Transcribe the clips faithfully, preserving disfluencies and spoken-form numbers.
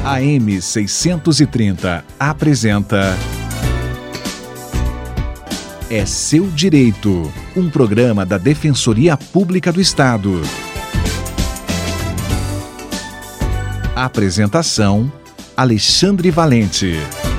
A M seiscentos e trinta apresenta É Seu Direito, um programa da Defensoria Pública do Estado. Apresentação: Alexandre Valente.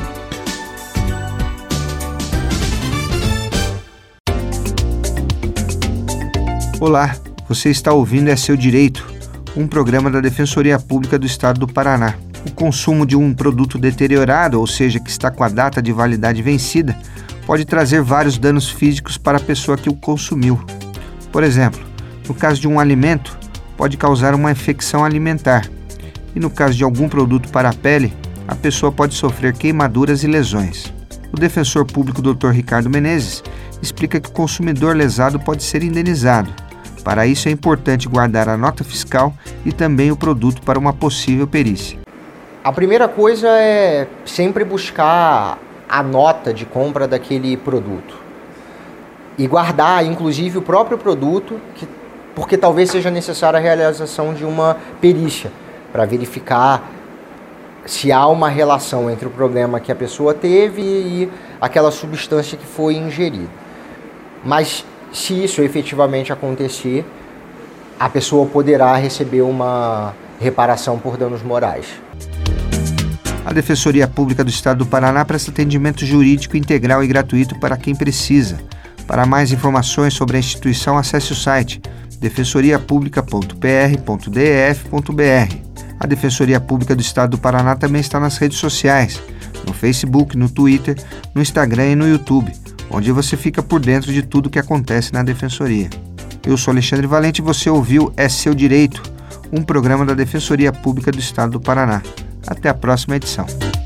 Olá, você está ouvindo É Seu Direito, um programa da Defensoria Pública do Estado do Paraná. O consumo de um produto deteriorado, ou seja, que está com a data de validade vencida, pode trazer vários danos físicos para a pessoa que o consumiu. Por exemplo, no caso de um alimento, pode causar uma infecção alimentar. E no caso de algum produto para a pele, a pessoa pode sofrer queimaduras e lesões. O defensor público doutor Ricardo Menezes explica que o consumidor lesado pode ser indenizado. Para isso é importante guardar a nota fiscal e também o produto para uma possível perícia. A primeira coisa é sempre buscar a nota de compra daquele produto e guardar, inclusive, o próprio produto, que, porque talvez seja necessária a realização de uma perícia para verificar se há uma relação entre o problema que a pessoa teve e aquela substância que foi ingerida. Mas se isso efetivamente acontecer, a pessoa poderá receber uma reparação por danos morais. A Defensoria Pública do Estado do Paraná presta atendimento jurídico integral e gratuito para quem precisa. Para mais informações sobre a instituição, acesse o site defensoria publica ponto p r ponto d e f ponto b r. A Defensoria Pública do Estado do Paraná também está nas redes sociais, no Facebook, no Twitter, no Instagram e no YouTube, onde você fica por dentro de tudo que acontece na Defensoria. Eu sou Alexandre Valente e você ouviu É Seu Direito, um programa da Defensoria Pública do Estado do Paraná. Até a próxima edição.